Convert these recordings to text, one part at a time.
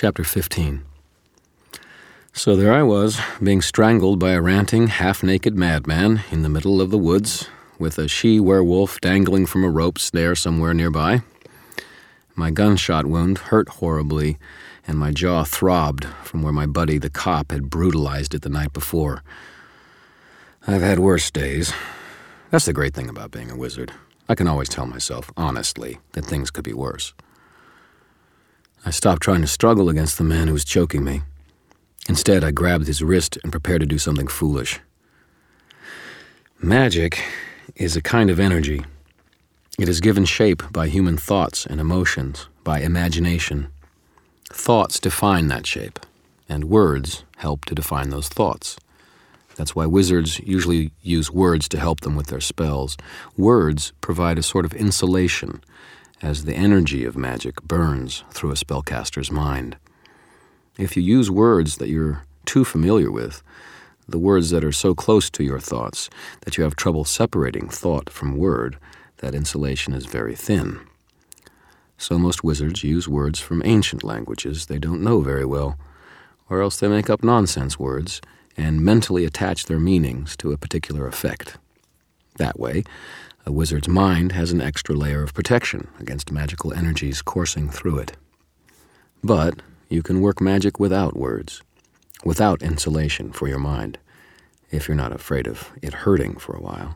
Chapter 15. So there I was, being strangled by a ranting, half-naked madman in the middle of the woods, with a she-werewolf dangling from a rope snare somewhere nearby. My gunshot wound hurt horribly, and my jaw throbbed from where my buddy, the cop, had brutalized it the night before. I've had worse days. That's the great thing about being a wizard. I can always tell myself, honestly, that things could be worse. I stopped trying to struggle against the man who was choking me. Instead, I grabbed his wrist and prepared to do something foolish. Magic is a kind of energy. It is given shape by human thoughts and emotions, by imagination. Thoughts define that shape, and words help to define those thoughts. That's why wizards usually use words to help them with their spells. Words provide a sort of insulation, as the energy of magic burns through a spellcaster's mind. If you use words that you're too familiar with, the words that are so close to your thoughts that you have trouble separating thought from word, that insulation is very thin. So most wizards use words from ancient languages they don't know very well, or else they make up nonsense words and mentally attach their meanings to a particular effect. That way, a wizard's mind has an extra layer of protection against magical energies coursing through it. But you can work magic without words, without insulation for your mind, if you're not afraid of it hurting for a while.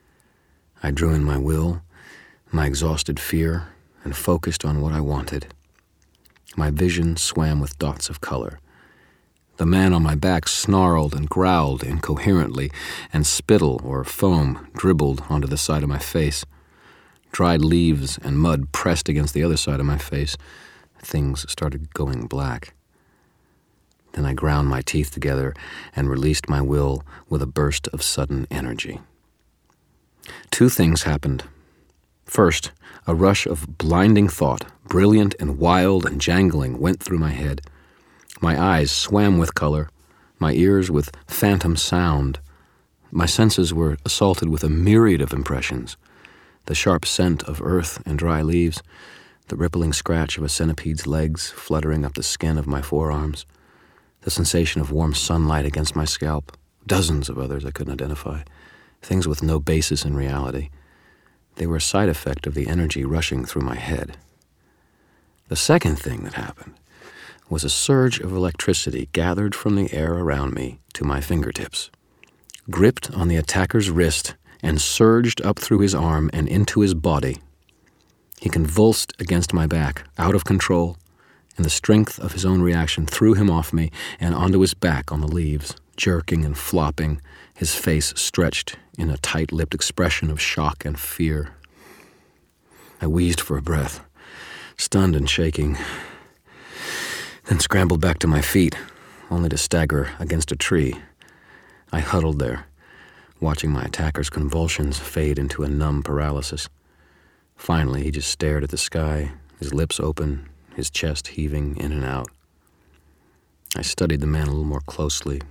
I drew in my will, my exhausted fear, and focused on what I wanted. My vision swam with dots of color. The man on my back snarled and growled incoherently, and spittle or foam dribbled onto the side of my face. Dried leaves and mud pressed against the other side of my face. Things started going black. Then I ground my teeth together and released my will with a burst of sudden energy. Two things happened. First, a rush of blinding thought, brilliant and wild and jangling, went through my head. My eyes swam with color, my ears with phantom sound. My senses were assaulted with a myriad of impressions: the sharp scent of earth and dry leaves, the rippling scratch of a centipede's legs fluttering up the skin of my forearms, the sensation of warm sunlight against my scalp, dozens of others I couldn't identify, things with no basis in reality. They were a side effect of the energy rushing through my head. The second thing that happened was a surge of electricity gathered from the air around me to my fingertips, gripped on the attacker's wrist, and surged up through his arm and into his body. He convulsed against my back, out of control, and the strength of his own reaction threw him off me and onto his back on the leaves, jerking and flopping, his face stretched in a tight-lipped expression of shock and fear. I wheezed for a breath, stunned and shaking, then scrambled back to my feet, only to stagger against a tree. I huddled there, watching my attacker's convulsions fade into a numb paralysis. Finally, he just stared at the sky, his lips open, his chest heaving in and out. I studied the man a little more closely.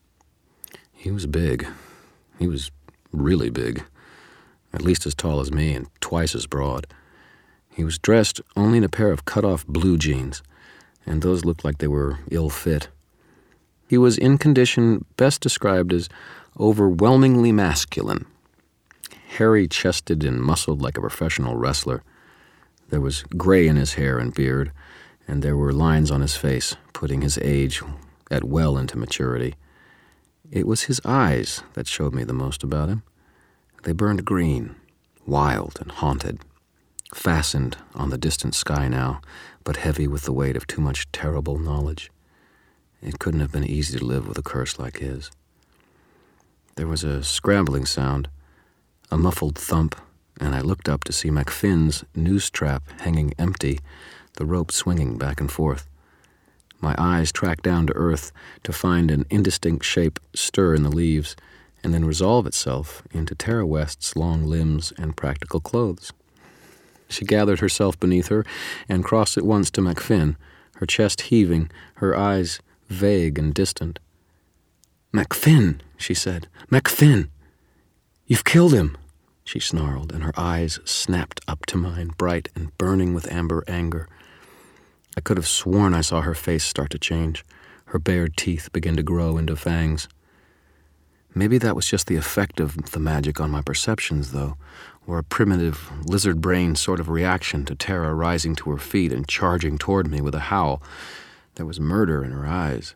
He was big. He was really big, at least as tall as me and twice as broad. He was dressed only in a pair of cut-off blue jeans, and those looked like they were ill-fit. He was in condition best described as overwhelmingly masculine, hairy-chested and muscled like a professional wrestler. There was gray in his hair and beard, and there were lines on his face, putting his age at well into maturity. It was his eyes that showed me the most about him. They burned green, wild and haunted, fastened on the distant sky now, but heavy with the weight of too much terrible knowledge. It couldn't have been easy to live with a curse like his. There was a scrambling sound, a muffled thump, and I looked up to see McFinn's noose trap hanging empty, the rope swinging back and forth. My eyes tracked down to earth to find an indistinct shape stir in the leaves, and then resolve itself into Tara West's long limbs and practical clothes. She gathered herself beneath her and crossed at once to McFinn, her chest heaving, her eyes vague and distant. "McFinn," she said. "McFinn! You've killed him!" she snarled, and her eyes snapped up to mine, bright and burning with amber anger. I could have sworn I saw her face start to change. Her bared teeth begin to grow into fangs. Maybe that was just the effect of the magic on my perceptions, though, or a primitive lizard brain sort of reaction to Tara rising to her feet and charging toward me with a howl. There was murder in her eyes.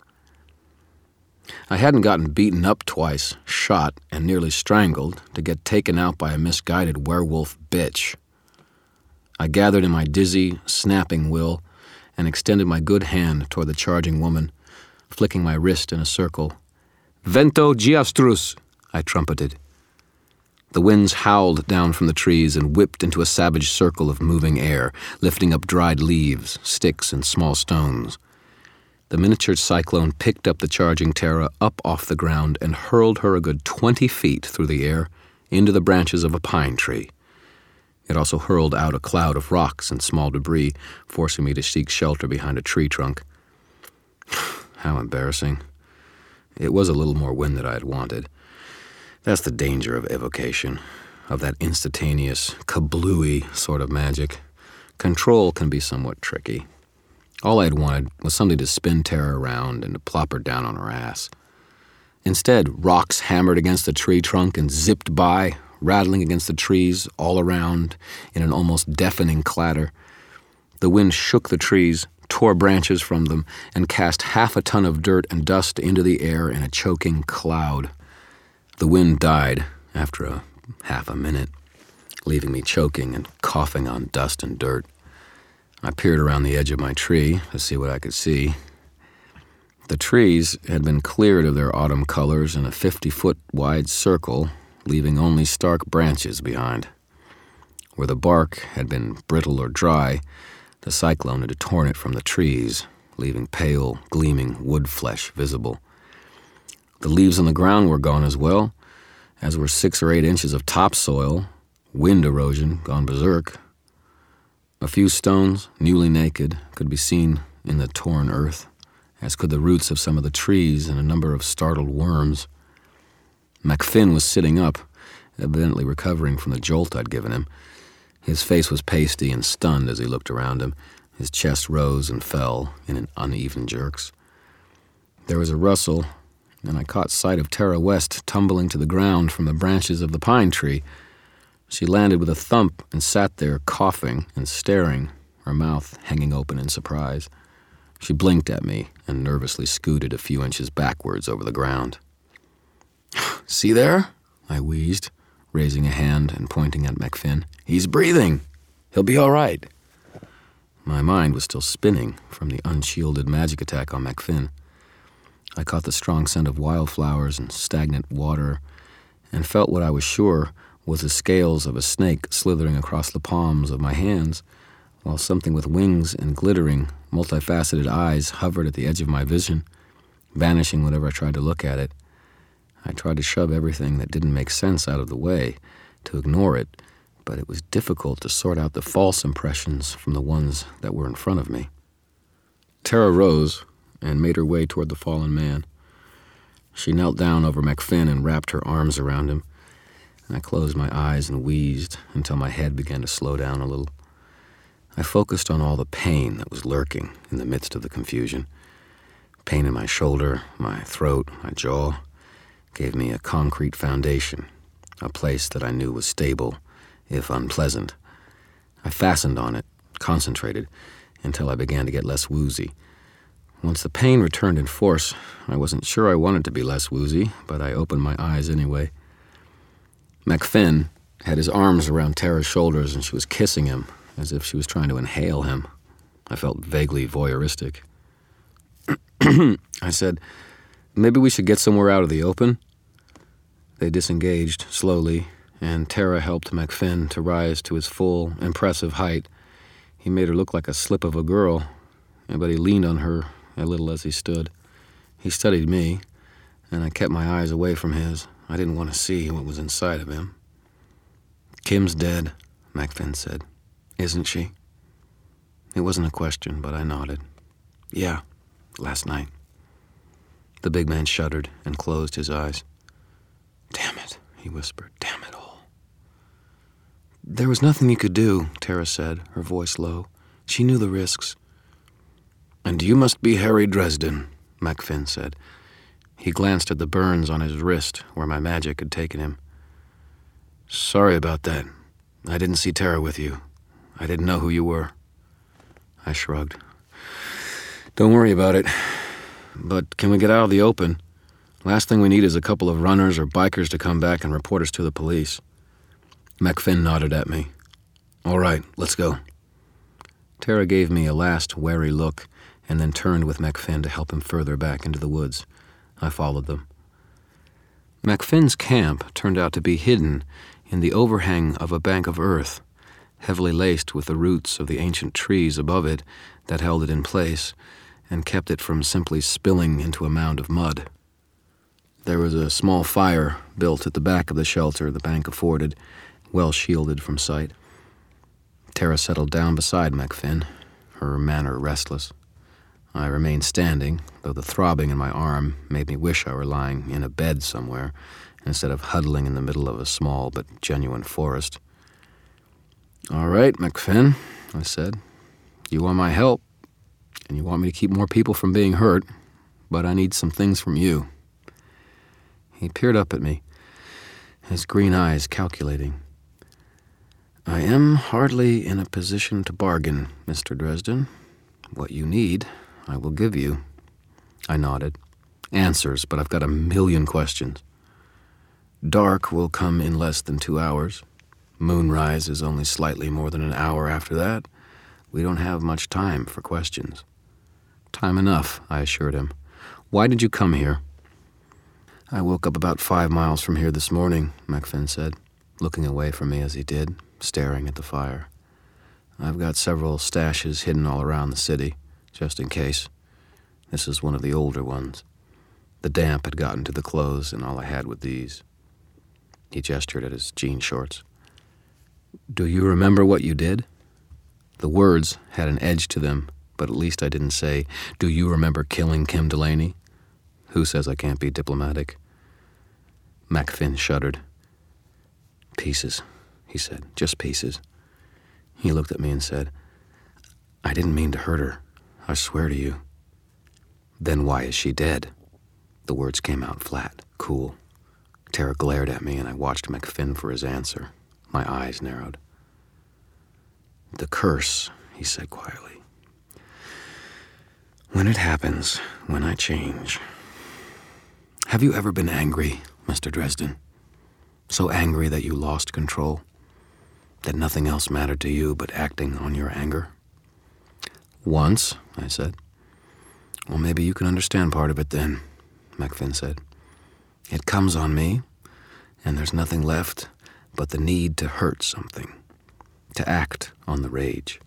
I hadn't gotten beaten up twice, shot, and nearly strangled to get taken out by a misguided werewolf bitch. I gathered in my dizzy, snapping will and extended my good hand toward the charging woman, flicking my wrist in a circle. "Vento giastrus," I trumpeted. The winds howled down from the trees and whipped into a savage circle of moving air, lifting up dried leaves, sticks, and small stones. The miniature cyclone picked up the charging Tara up off the ground and hurled her a good 20 feet through the air into the branches of a pine tree. It also hurled out a cloud of rocks and small debris, forcing me to seek shelter behind a tree trunk. How embarrassing. It was a little more wind than I had wanted. That's the danger of evocation, of that instantaneous, kablooey sort of magic. Control can be somewhat tricky. All I had wanted was something to spin Tara around and to plop her down on her ass. Instead, rocks hammered against the tree trunk and zipped by, rattling against the trees all around in an almost deafening clatter. The wind shook the trees, tore branches from them, and cast half a ton of dirt and dust into the air in a choking cloud. The wind died after half a minute, leaving me choking and coughing on dust and dirt. I peered around the edge of my tree to see what I could see. The trees had been cleared of their autumn colors in a 50-foot wide circle, leaving only stark branches behind. Where the bark had been brittle or dry, the cyclone had torn it from the trees, leaving pale, gleaming wood flesh visible. The leaves on the ground were gone as well, as were 6 or 8 inches of topsoil, wind erosion gone berserk. A few stones, newly naked, could be seen in the torn earth, as could the roots of some of the trees and a number of startled worms. MacFinn was sitting up, evidently recovering from the jolt I'd given him. His face was pasty and stunned as he looked around him. His chest rose and fell in uneven jerks. There was a rustle, and I caught sight of Tara West tumbling to the ground from the branches of the pine tree. She landed with a thump and sat there coughing and staring, her mouth hanging open in surprise. She blinked at me and nervously scooted a few inches backwards over the ground. "See there?" I wheezed, raising a hand and pointing at MacFinn. "He's breathing. He'll be all right." My mind was still spinning from the unshielded magic attack on MacFinn. I caught the strong scent of wildflowers and stagnant water and felt what I was sure was the scales of a snake slithering across the palms of my hands, while something with wings and glittering, multifaceted eyes hovered at the edge of my vision, vanishing whenever I tried to look at it. I tried to shove everything that didn't make sense out of the way, to ignore it, but it was difficult to sort out the false impressions from the ones that were in front of me. Tara rose and made her way toward the fallen man. She knelt down over MacFinn and wrapped her arms around him. I closed my eyes and wheezed until my head began to slow down a little. I focused on all the pain that was lurking in the midst of the confusion. Pain in my shoulder, my throat, my jaw gave me a concrete foundation, a place that I knew was stable, if unpleasant. I fastened on it, concentrated, until I began to get less woozy. Once the pain returned in force, I wasn't sure I wanted to be less woozy, but I opened my eyes anyway. MacFinn had his arms around Tara's shoulders and she was kissing him, as if she was trying to inhale him. I felt vaguely voyeuristic. I said, "Maybe we should get somewhere out of the open?" They disengaged slowly, and Tara helped MacFinn to rise to his full, impressive height. He made her look like a slip of a girl, but he leaned on her a little as he stood. He studied me, and I kept my eyes away from his. I didn't want to see what was inside of him. "Kim's dead," MacFinn said. "Isn't she?" It wasn't a question, but I nodded. "Yeah, last night." The big man shuddered and closed his eyes. "Damn it," he whispered. "Damn it all." "There was nothing you could do," Tara said, her voice low. "She knew the risks." "And you must be Harry Dresden," Macfin said. He glanced at the burns on his wrist where my magic had taken him. "Sorry about that. I didn't see Tara with you. I didn't know who you were." I shrugged. "Don't worry about it. But can we get out of the open? Last thing we need is a couple of runners or bikers to come back and report us to the police." Macfin nodded at me. "All right, let's go." Tara gave me a last wary look and then turned with Macfin to help him further back into the woods. I followed them. Macfin's camp turned out to be hidden in the overhang of a bank of earth, heavily laced with the roots of the ancient trees above it that held it in place and kept it from simply spilling into a mound of mud. There was a small fire built at the back of the shelter the bank afforded, well shielded from sight. Tara settled down beside Macfin, her manner restless. I remained standing, though the throbbing in my arm made me wish I were lying in a bed somewhere instead of huddling in the middle of a small but genuine forest. "All right, Macfin," I said. "You want my help, and you want me to keep more people from being hurt, but I need some things from you." He peered up at me, his green eyes calculating. "I am hardly in a position to bargain, Mr. Dresden. What you need, I will give you." I nodded. "Answers, but I've got a million questions." "Dark will come in less than 2 hours. Moonrise is only slightly more than an hour after that. We don't have much time for questions." "Time enough," I assured him. "Why did you come here?" "I woke up about 5 miles from here this morning," Macfin said, looking away from me as he did, staring at the fire. "I've got several stashes hidden all around the city, just in case. This is one of the older ones. The damp had gotten to the clothes, and all I had were these." He gestured at his jean shorts. "Do you remember what you did?" The words had an edge to them, but at least I didn't say, "Do you remember killing Kim Delaney?" Who says I can't be diplomatic? Macfin shuddered. "Pieces," he said, "just pieces." He looked at me and said, "I didn't mean to hurt her. I swear to you." "Then why is she dead?" The words came out flat, cool. Tara glared at me, and I watched Macfin for his answer. My eyes narrowed. "The curse," he said quietly. "When it happens, when I change." Have you ever been angry, Mr. Dresden? So angry that you lost control? That nothing else mattered to you but acting on your anger? "Once," I said. "Well, maybe you can understand part of it then," Macfin said. "It comes on me, and there's nothing left but the need to hurt something, to act on the rage.